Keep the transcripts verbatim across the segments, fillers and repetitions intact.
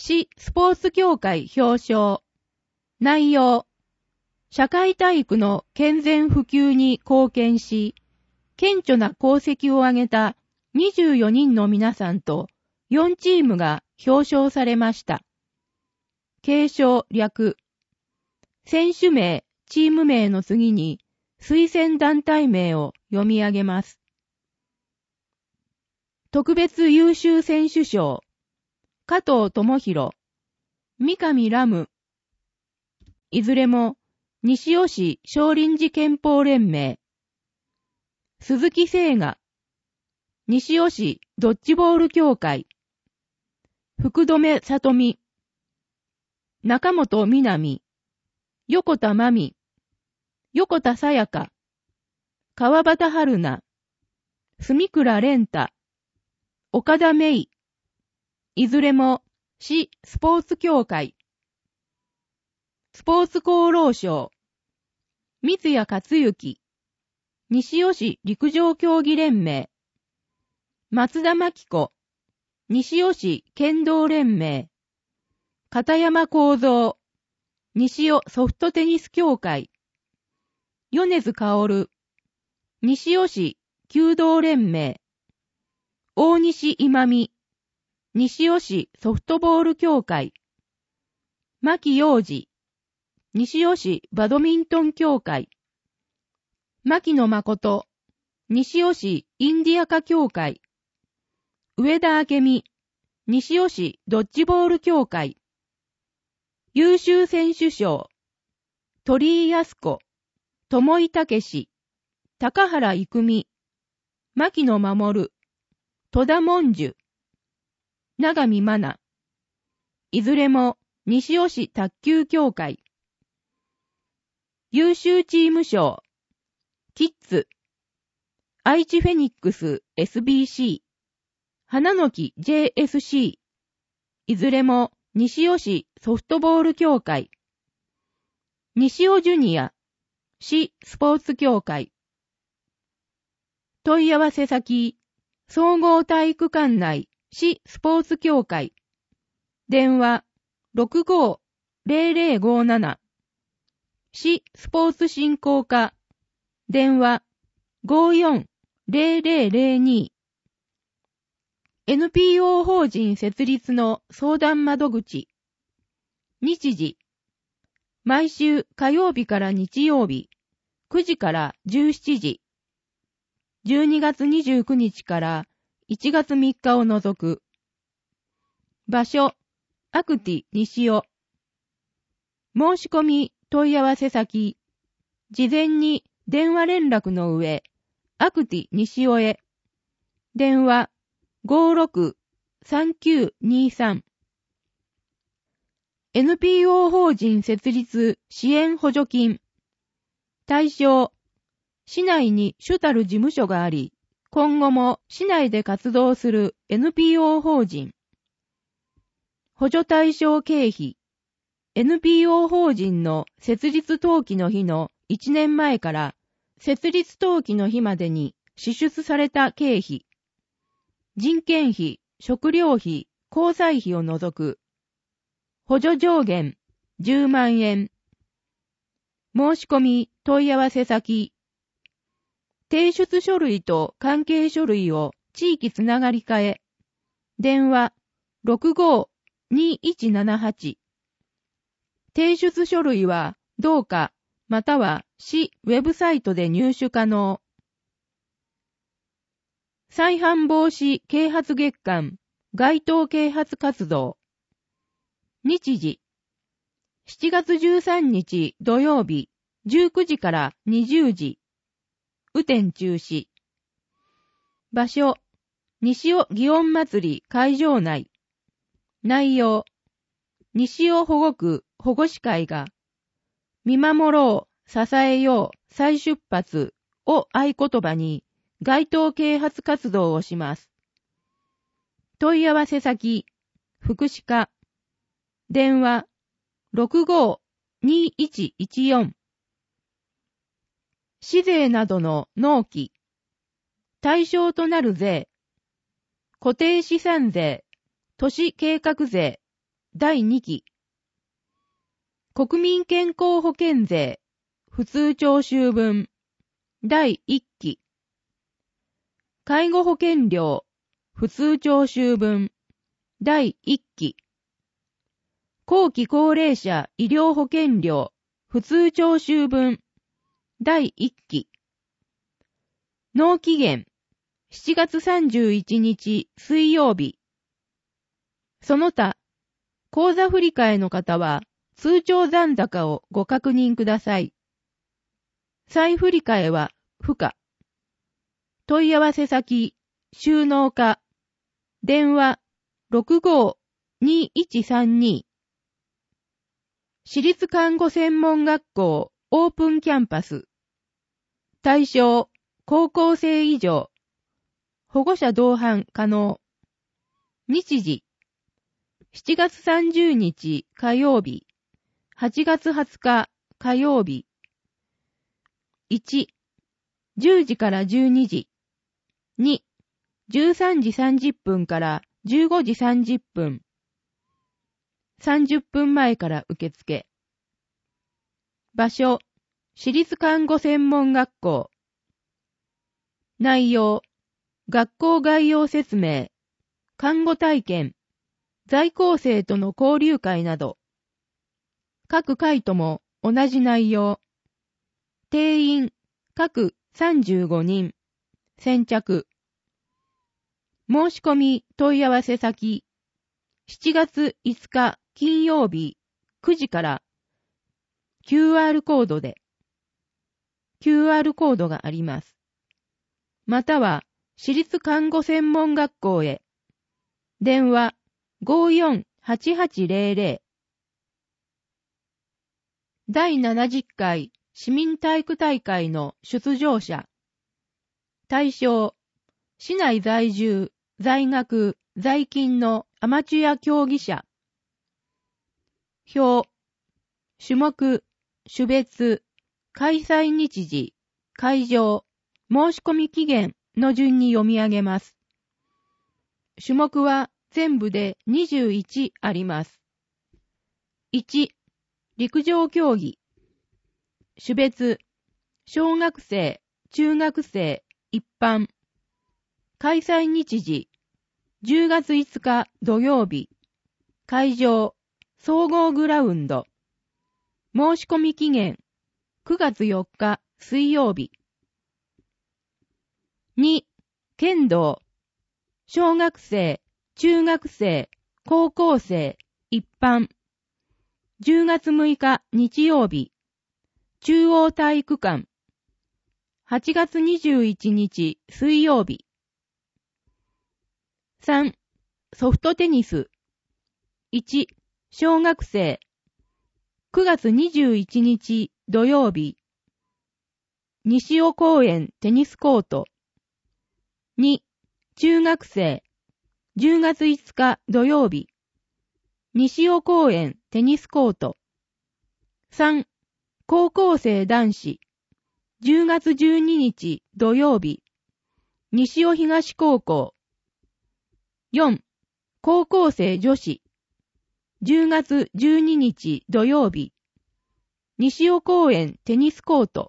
市スポーツ協会表彰。内容。社会体育の健全普及に貢献し、顕著な功績を挙げたにじゅうよにんの皆さんとよんチームが表彰されました。継承略。選手名、チーム名の次に推薦団体名を読み上げます。特別優秀選手賞。加藤智弘、三上ラム。いずれも西尾市少林寺拳法連盟。鈴木聖雅、西尾市ドッジボール協会。福留里美、中本みなみ、横田真美、横田さやか、川端春奈、住倉蓮太、岡田芽衣。いずれも市スポーツ協会。スポーツ功労賞。三谷克之、西尾市陸上競技連盟。松田真紀子、西尾市剣道連盟。片山幸三、西尾ソフトテニス協会。米津薫、西尾市弓道連盟。大西今美、西尾市ソフトボール協会。牧陽二、西尾市バドミントン協会。牧野誠、西尾市インディアカ協会。上田明美、西尾市ドッジボール協会。優秀選手賞。鳥居康子、友井武、高原郁美、牧野守、戸田文樹、長見真奈。いずれも西尾市卓球協会。優秀チーム賞。キッズ、愛知フェニックス エスビーシー、花の木 ジェイエスシー。いずれも西尾市ソフトボール協会。西尾ジュニア、市スポーツ協会。問い合わせ先、総合体育館内市スポーツ協会。電話 ろくごーぜろぜろごなな。市スポーツ振興課。電話 ごーよんぜろぜろぜろに。エヌピーオー 法人設立の相談窓口。日時。毎週火曜日から日曜日、くじからじゅうしちじ。じゅうにがつにじゅうくにちからいちがつみっかを除く。場所、アクティ西尾。申し込み問い合わせ先、事前に電話連絡の上、アクティ西尾へ。電話 ごーろくさんきゅうにさん。エヌピーオー 法人設立支援補助金。対象、市内に主たる事務所があり、今後も市内で活動する エヌピーオー 法人。補助対象経費。エヌピーオー 法人の設立登記の日のいちねんまえから設立登記の日までに支出された経費。人件費、食料費、交際費を除く。補助上限じゅうまんえん。申し込み問い合わせ先。提出書類と関係書類を地域つながり課へ。電話 ろくごーにいちななはち。提出書類は同課または市ウェブサイトで入手可能。再犯防止啓発月間街頭啓発活動。日時。しちがつじゅうさんにち土曜日じゅうくじからにじゅうじ。雨天中止。場所。西尾祇園祭り会場内。内容。西尾保護区保護司会が見守ろう、支えよう、再出発を合言葉に街頭啓発活動をします。問い合わせ先、福祉課。電話 ろくごーにいちいちよん。市税などの納期。対象となる税。固定資産税、都市計画税、 だいにき。国民健康保険税普通徴収分だいいっき。介護保険料普通徴収分だいいっき。後期高齢者医療保険料普通徴収分だいいっき。納期限しちがつさんじゅういちにち水曜日。その他、口座振替の方は通帳残高をご確認ください。再振替は不可。問い合わせ先、収納課、電話 ろくごーにいちさんに。私立看護専門学校オープンキャンパス。対象、高校生以上。保護者同伴可能。日時、しちがつさんじゅうにち火曜日、はちがつはつか火曜日。いち、じゅうじからじゅうにじ。に、じゅうさんじさんじゅっぷんからじゅうごじさんじゅっぷん。さんじゅっぷんまえから受付。場所、私立看護専門学校。内容、学校概要説明、看護体験、在校生との交流会など。各回とも同じ内容。定員、各さんじゅうごにん。先着。申し込み問い合わせ先。しちがついつか金曜日くじから キューアール コードで キューアール コードがあります。または私立看護専門学校へ。電話 ごーよんはちはちゼロゼロ。だいななじゅっかい市民体育大会の出場者。対象、市内在住、在学、在勤のアマチュア競技者。表、種目、種別、開催日時、会場、申し込み期限の順に読み上げます。種目は全部でにじゅういちあります。いち、陸上競技。種別、小学生、中学生、一般。開催日時、じゅうがついつか土曜日。会場、総合グラウンド。申し込み期限、くがつよっか水曜日。に、剣道。小学生、中学生、高校生、一般。じゅうがつむいか日曜日。中央体育館。はちがつにじゅういちにち水曜日。さん、ソフトテニス。いち、小学生。くがつにじゅういちにち土曜日。西尾公園テニスコート。に、中学生。じゅうがついつか土曜日。西尾公園テニスコート。さん、高校生男子。じゅうがつじゅうににち土曜日。西尾東高校。よん、高校生女子。じゅうがつじゅうににち土曜日。西尾公園テニスコート。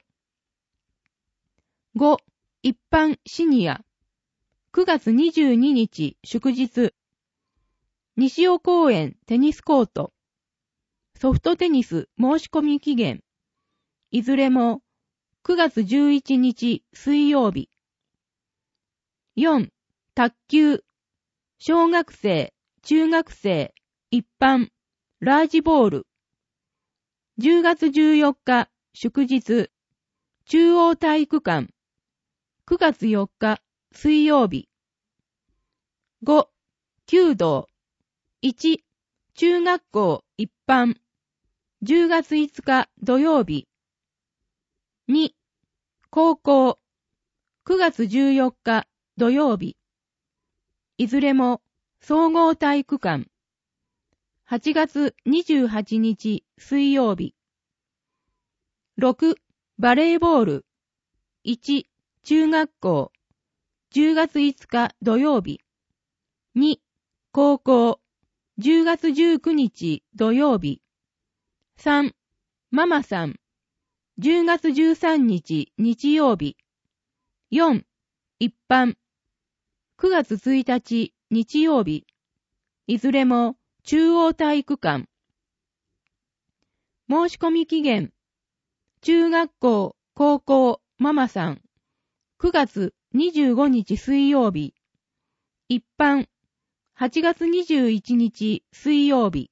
ご、一般シニア。くがつにじゅうににち祝日。西尾公園テニスコート。ソフトテニス申し込み期限。いずれもくがつじゅういちにち水曜日。よん、卓球。小学生、中学生、一般、ラージボール。じゅうがつじゅうよっか祝日。中央体育館。くがつよっか水曜日。ご、弓道。いち、中学校一般。じゅうがついつか土曜日。に、高校。くがつじゅうよっか土曜日。いずれも総合体育館。はちがつにじゅうはちにち水曜日。ろく、バレーボール。いち、中学校。じゅうがついつか土曜日。に、高校。 じゅうがつじゅうくにち土曜日。さん、ママさん、じゅうがつじゅうさんにち日曜日。よん、一般、くがつついたち日曜日。いずれも中央体育館。申し込み期限、中学校、高校、ママさん、くがつにじゅうごにち水曜日。一般、はちがつにじゅういちにち水曜日。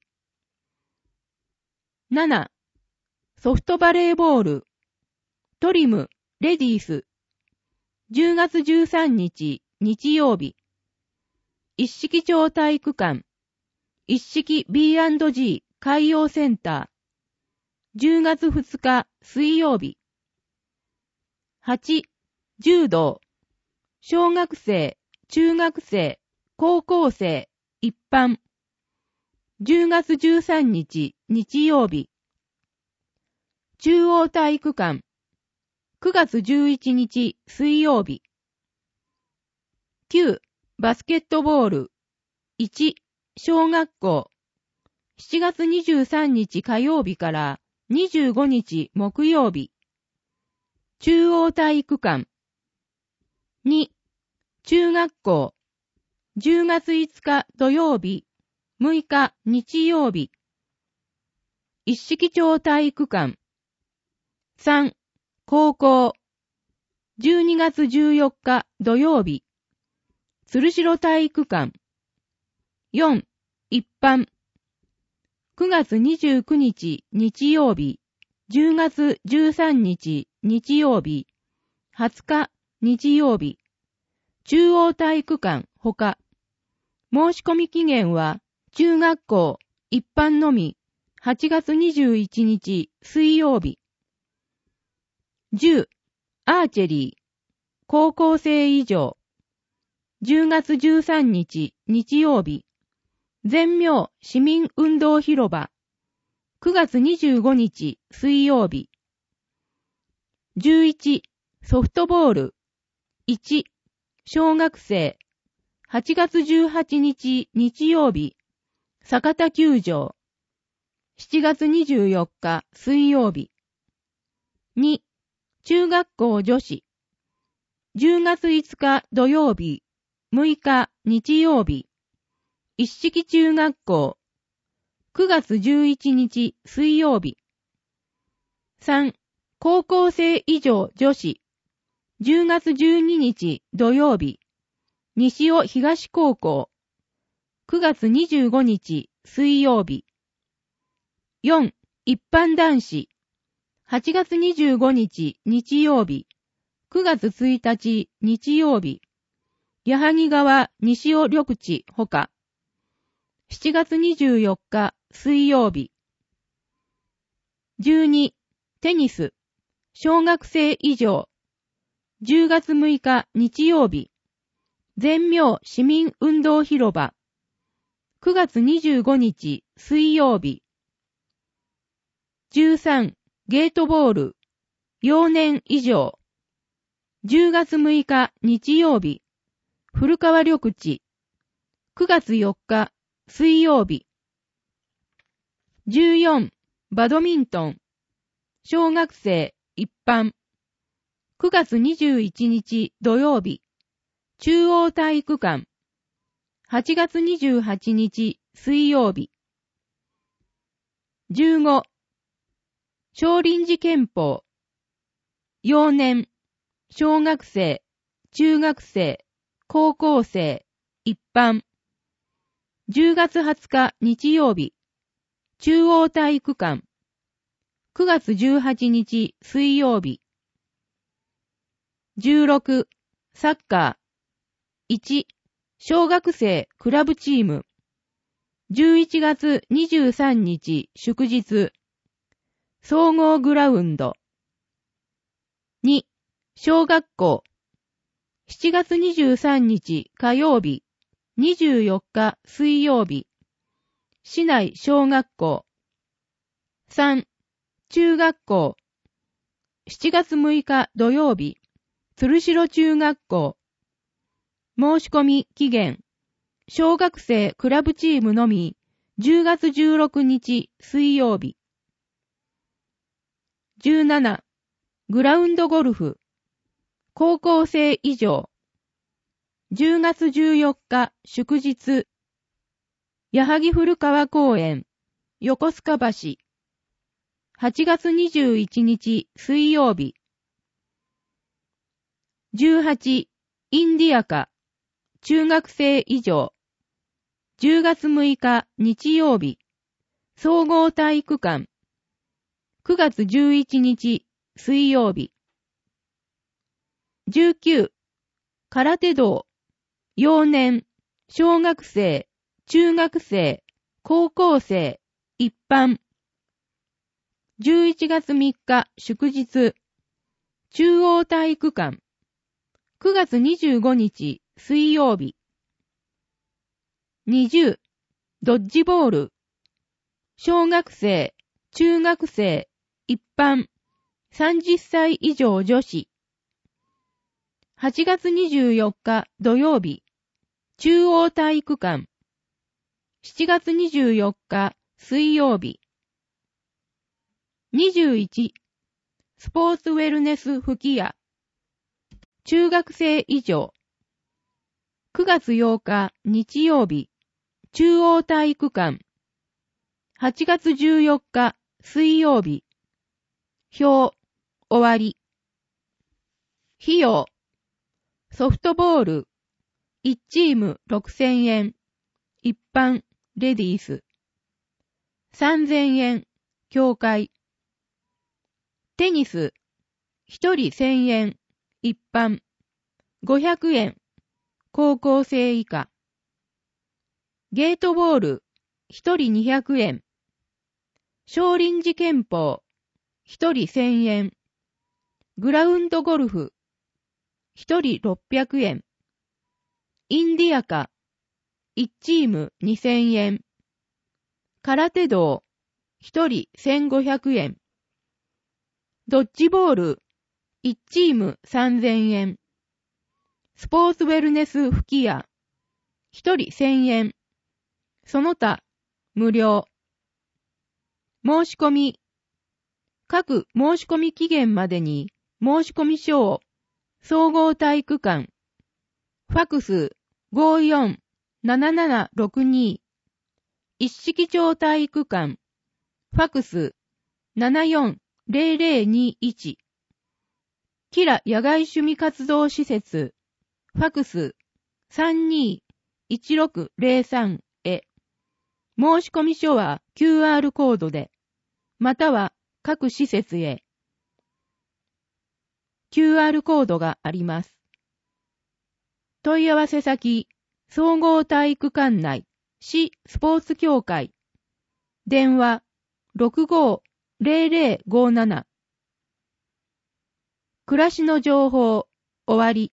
なな、ソフトバレーボール、トリム、レディース、じゅうがつじゅうさんにち日曜日。一式町体育館、一式 ビーアンドジー 海洋センター、じゅうがつふつか水曜日。はち、柔道、小学生、中学生、高校生、一般、じゅうがつじゅうさんにち日曜日。中央体育館、くがつじゅういちにち水曜日。きゅう、バスケットボール、いち、小学校、しちがつにじゅうさんにち火曜日からにじゅうごにち木曜日。中央体育館。に、中学校、じゅうがついつか土曜日、むいか日曜日。一式町体育館。さん、高校、じゅうにがつじゅうよっか土曜日、鶴城体育館。よん、一般、くがつにじゅうくにち日曜日、じゅうがつじゅうさんにち日曜日、はつか日曜日、中央体育館ほか。申し込み期限は、中学校、一般のみ、はちがつにじゅういちにち水曜日。じゅう、アーチェリー、高校生以上。じゅうがつじゅうさんにち日曜日。全明市民運動広場。くがつにじゅうごにち水曜日。じゅういち、ソフトボール。いち、小学生。はちがつじゅうはちにち日曜日。酒田球場。しちがつにじゅうよっか水曜日。に、中学校女子。じゅうがついつか土曜日。むいか日曜日。一式中学校。くがつじゅういちにち水曜日。さん、高校生以上女子。じゅうがつじゅうににち土曜日。西尾東高校。くがつにじゅうごにち水曜日。よん、一般男子。はちがつにじゅうごにち日曜日。くがつついたち日曜日。矢作川西尾緑地ほか。しちがつにじゅうよっか水曜日。じゅうに、テニス。小学生以上。じゅうがつむいか日曜日。全明市民運動広場。くがつにじゅうごにち水曜日。じゅうさん、ゲートボール。幼年以上。じゅうがつむいか日曜日。古川緑地。くがつよっか水曜日。じゅうよん、バドミントン。小学生一般。くがつにじゅういちにち土曜日。中央体育館。はちがつにじゅうはちにち水曜日。じゅうご、少林寺拳法。幼年、小学生、中学生、高校生、一般。じゅうがつはつか日曜日。中央体育館。くがつじゅうはちにち水曜日。じゅうろく、サッカー。いち、小学生クラブチーム。じゅういちがつにじゅうさんにち祝日。総合グラウンド。に、小学校。しちがつにじゅうさんにち火曜日。にじゅうよっか水曜日。市内小学校。さん、中学校。しちがつむいか土曜日。鶴城中学校。申し込み期限。小学生クラブチームのみ、 じゅうがつじゅうろくにち水曜日。じゅうなな、グラウンドゴルフ、高校生以上。じゅうがつじゅうよっか祝日、矢作古川公園、横須賀橋。はちがつにじゅういちにち水曜日。じゅうはち、インディアカ、中学生以上。じゅうがつむいか日曜日、総合体育館。くがつじゅういちにち水曜日。じゅうきゅう、空手道、幼年、小学生、中学生、高校生、一般。じゅういちがつみっか祝日、中央体育館。くがつにじゅうごにち水曜日。にじゅう、ドッジボール、小学生、中学生、一般、さんじゅっさい以上女子。はちがつにじゅうよっか土曜日、中央体育館。しちがつにじゅうよっか水曜日。にじゅういち、スポーツウェルネス吹き矢。中学生以上。くがつようか日曜日、中央体育館。はちがつじゅうよっか水曜日。表、終わり。費用。ソフトボール、いちチームろくせんえん。一般、レディース。さんぜんえん、協会。テニス、ひとりせんえん、一般。ごひゃくえん、高校生以下。ゲートボール、ひとりにひゃくえん。少林寺拳法、ひとりせんえん。グラウンドゴルフ、ひとりろっぴゃくえん。インディアカ、いちチームにせんえん。空手道、ひとりせんごひゃくえん。ドッジボール、いちチームさんぜんえん。スポーツウェルネス吹き矢、ひとりせんえん。その他、無料。申し込み。各申し込み期限までに申し込み書を総合体育館。ファクス ごーよんななななろくに。一式町体育館。ファクス ななよんぜろぜろにいち。キラ野外趣味活動施設。ファクス さんにいちろくぜろさん へ。申し込み書は キューアール コードで、または各施設へ。キューアール コードがあります。問い合わせ先、総合体育館内、市スポーツ協会。電話、ろくごーぜろぜろごーなな。暮らしの情報、終わり。